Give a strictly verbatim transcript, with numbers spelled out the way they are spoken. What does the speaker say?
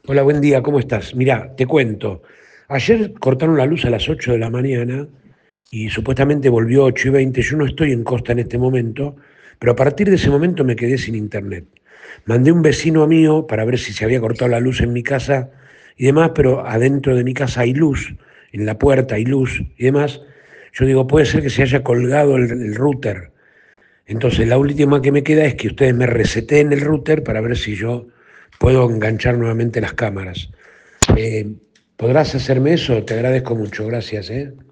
Hola, buen día, ¿cómo estás? Mirá, te cuento. Ayer cortaron la luz a las ocho de la mañana y supuestamente volvió ocho y veinte. Yo no estoy en Costa en este momento, pero a partir de ese momento me quedé sin internet. Mandé un vecino mío para ver si se había cortado la luz en mi casa y demás, pero adentro de mi casa hay luz, en la puerta hay luz y demás. Yo digo, puede ser que se haya colgado el, el router. Entonces, la última que me queda es que ustedes me reseten el router para ver si yo puedo enganchar nuevamente las cámaras. Eh, ¿Podrás hacerme eso? Te agradezco mucho, gracias, ¿eh?